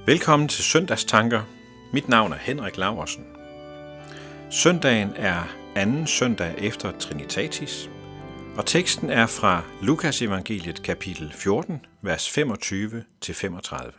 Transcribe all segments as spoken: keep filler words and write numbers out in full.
Velkommen til Søndagstanker. Mit navn er Henrik Laursen. Søndagen er anden søndag efter Trinitatis, og teksten er fra Lukas evangeliet kapitel fjorten, vers femogtyve til femogtredive.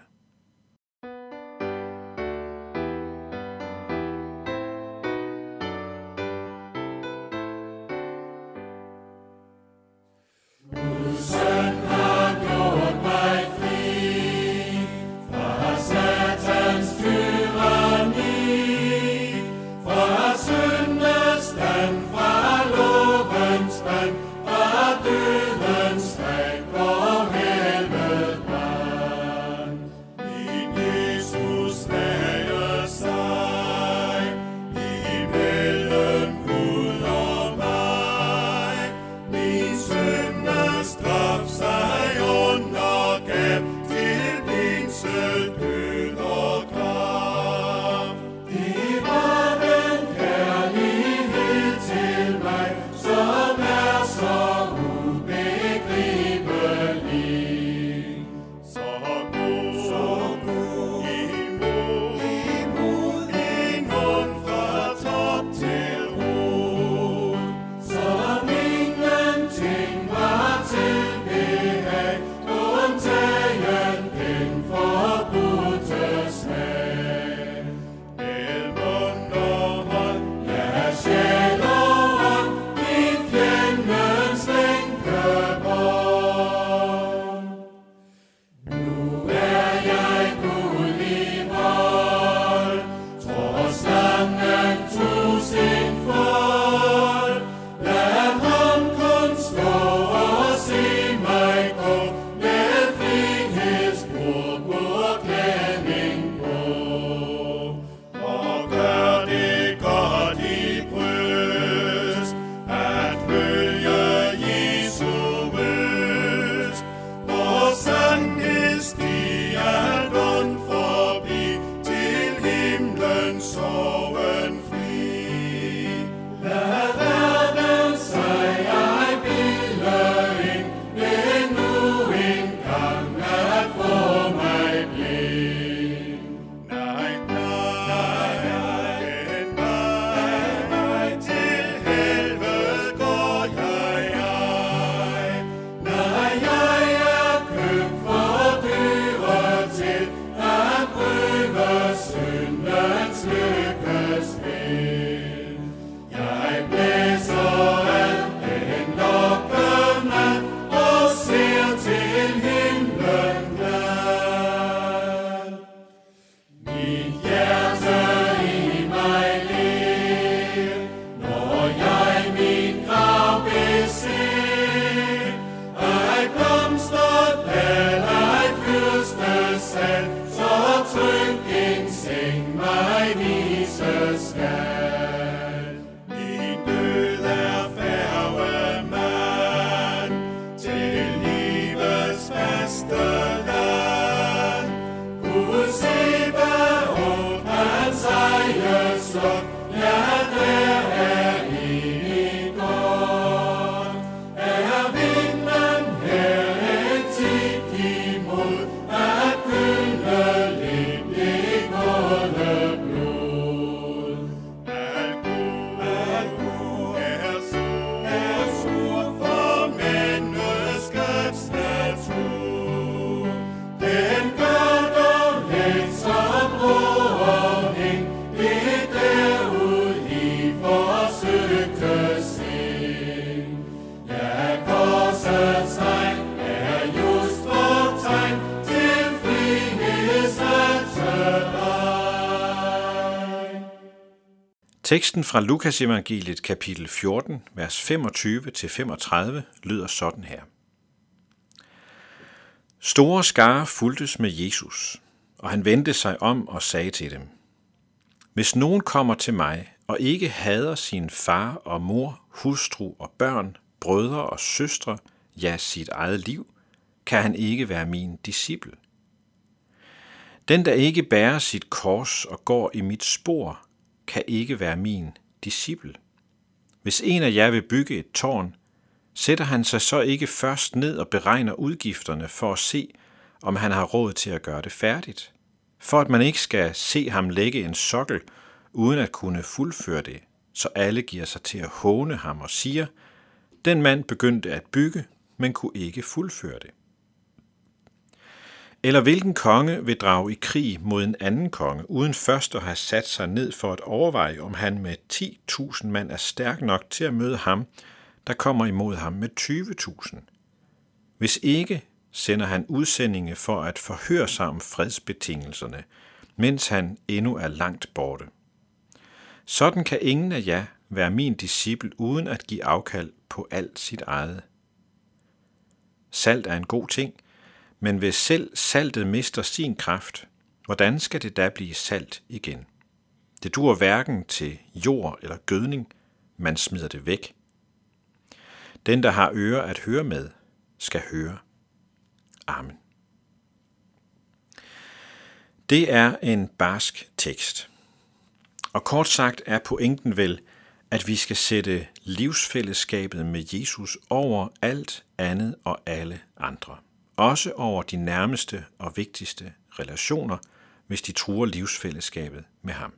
Teksten fra Lukas evangeliet kapitel fjorten, vers femogtyve til femogtredive lyder sådan her. Store skare fulgtes med Jesus, og han vendte sig om og sagde til dem: Hvis nogen kommer til mig og ikke hader sin far og mor, hustru og børn, brødre og søstre, ja, sit eget liv, kan han ikke være min disciple. Den, der ikke bærer sit kors og går i mit spor, kan ikke være min disciple. Hvis en af jer vil bygge et tårn, sætter han sig så ikke først ned og beregner udgifterne for at se, om han har råd til at gøre det færdigt? for at man ikke skal se ham lægge en sokkel, uden at kunne fuldføre det, så alle giver sig til at håne ham og siger, den mand begyndte at bygge, men kunne ikke fuldføre det. Eller hvilken konge vil drage i krig mod en anden konge, uden først at have sat sig ned for at overveje, om han med ti tusind mand er stærk nok til at møde ham, der kommer imod ham med tyve tusind. Hvis ikke, sender han udsendinge for at forhøre sig om fredsbetingelserne, mens han endnu er langt borte. Sådan kan ingen af jer være min disciple uden at give afkald på alt sit eget. Salt er en god ting, men hvis selv saltet mister sin kraft, hvordan skal det da blive salt igen? Det duer hverken til jord eller gødning, man smider det væk. Den, der har ører at høre med, skal høre. Amen. Det er en barsk tekst. Og kort sagt er pointen vel, at vi skal sætte livsfællesskabet med Jesus over alt andet og alle andre. Også over de nærmeste og vigtigste relationer, hvis de truer livsfællesskabet med ham.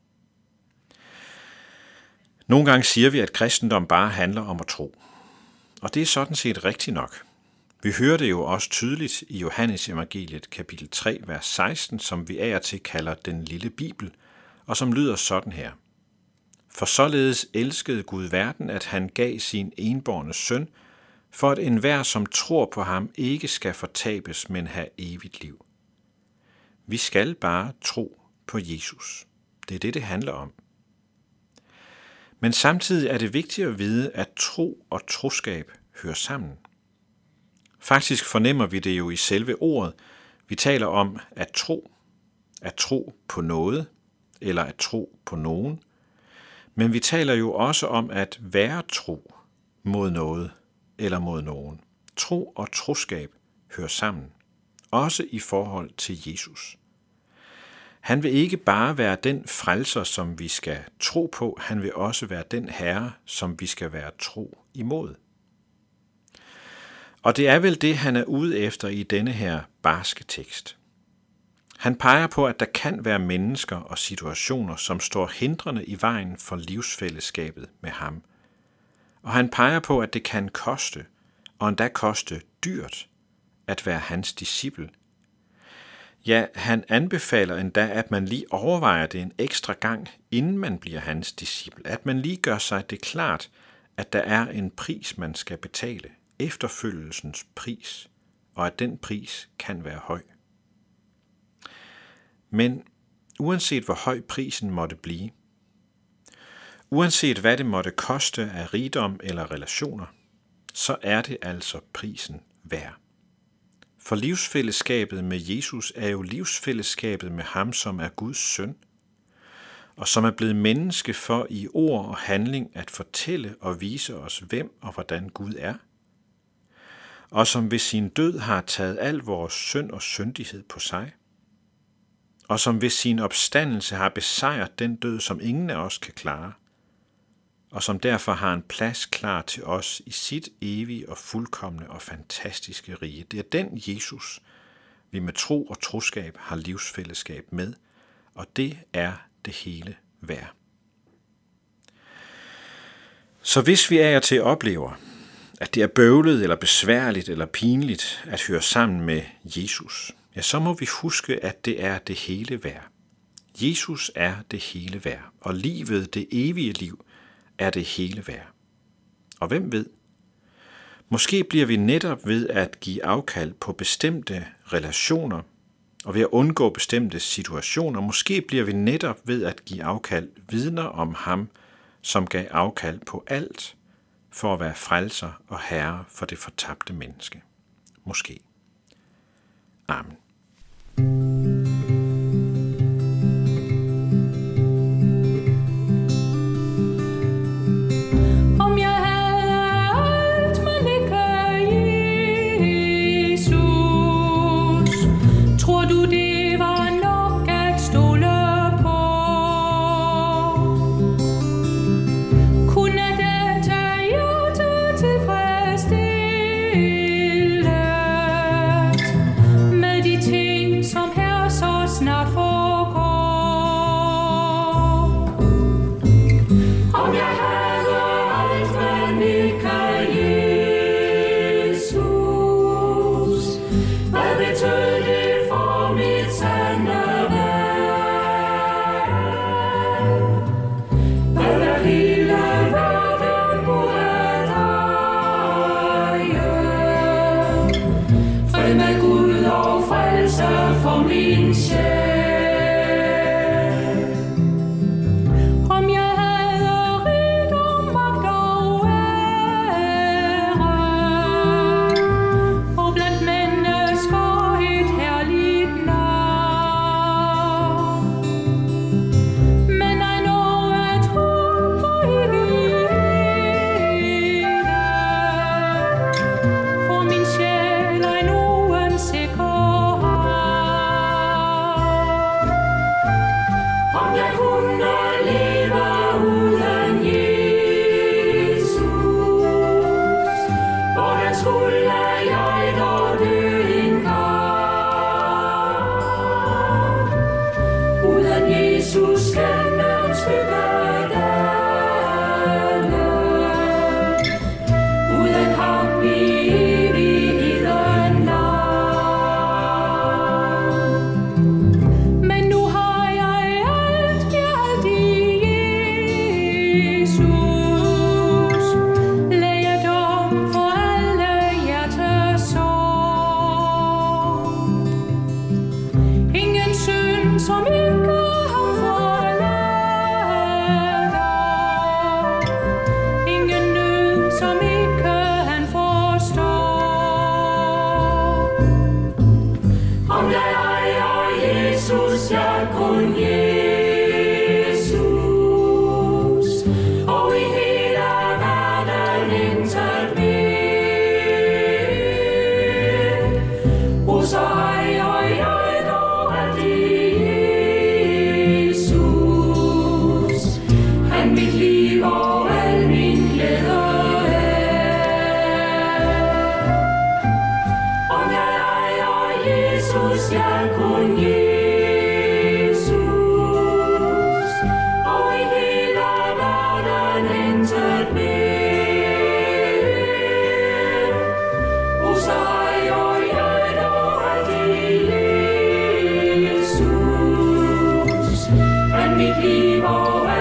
Nogle gange siger vi, at kristendom bare handler om at tro. Og det er sådan set rigtigt nok. Vi hører det jo også tydeligt i Johannes evangeliet kapitel tre, vers seksten, som vi af og til kalder den lille bibel, og som lyder sådan her. For således elskede Gud verden, at han gav sin enbårne søn, for at enhver, som tror på ham, ikke skal fortabes, men have evigt liv. Vi skal bare tro på Jesus. Det er det, det handler om. Men samtidig er det vigtigt at vide, at tro og troskab hører sammen. Faktisk fornemmer vi det jo i selve ordet. Vi taler om at tro, at tro på noget, eller at tro på nogen. Men vi taler jo også om at være tro mod noget eller mod nogen. Tro og troskab hører sammen, også i forhold til Jesus. Han vil ikke bare være den frelser, som vi skal tro på, han vil også være den herre, som vi skal være tro imod. Og det er vel det, han er ude efter i denne her barske tekst. Han peger på, at der kan være mennesker og situationer, som står hindrende i vejen for livsfællesskabet med ham. Og han peger på, at det kan koste, og endda koste dyrt, at være hans disciple. Ja, han anbefaler endda, at man lige overvejer det en ekstra gang, inden man bliver hans disciple. At man lige gør sig det klart, at der er en pris, man skal betale. Efterfølgelsens pris, og at den pris kan være høj. Men uanset hvor høj prisen måtte blive, uanset hvad det måtte koste af rigdom eller relationer, så er det altså prisen værd. For livsfællesskabet med Jesus er jo livsfællesskabet med ham, som er Guds søn, og som er blevet menneske for i ord og handling at fortælle og vise os, hvem og hvordan Gud er, og som ved sin død har taget al vores synd og syndighed på sig, og som ved sin opstandelse har besejret den død, som ingen af os kan klare, og som derfor har en plads klar til os i sit evige og fuldkomne og fantastiske rige. Det er den Jesus, vi med tro og troskab har livsfællesskab med, og det er det hele værd. Så hvis vi af og til oplever, at det er bøvlet eller besværligt eller pinligt at høre sammen med Jesus, ja, så må vi huske, at det er det hele værd. Jesus er det hele værd, og livet, det evige liv, er det hele værd. Og hvem ved? Måske bliver vi netop ved at give afkald på bestemte relationer, og ved at undgå bestemte situationer, måske bliver vi netop ved at give afkald vidner om ham, som gav afkald på alt, for at være frelser og herre for det fortabte menneske. Måske. Amen. Med de for min sjæl. Om jeg havde rigdom, magt og ære, og blandt mennesker et herligt navn, men ej noget håb for evigheden, for min sjæl ej nogen sikker havn. Om jeg kunne leve uden Jesus, hvordan skulle jeg dog dø engang? Uden Jesus gennem skyggedale, uden ham i evigheden lang. Men nu har jeg alt, giver alt i Jesus, lægedom for alle hjertesår. Ingen synd, som ikke ham forlader, ingen nød, som ikke han forstår. Om jeg ejer Jesus, jeg kun Jesus, og i hele verden intet mere. Og så ejer jeg dog alt i Jesus, han mit liv og al min glæde er. Om jeg ejer Jesus, jeg kun Jesus, og i hele verden intet mere. Og så ejer jeg dog alt i Jesus, han mit liv og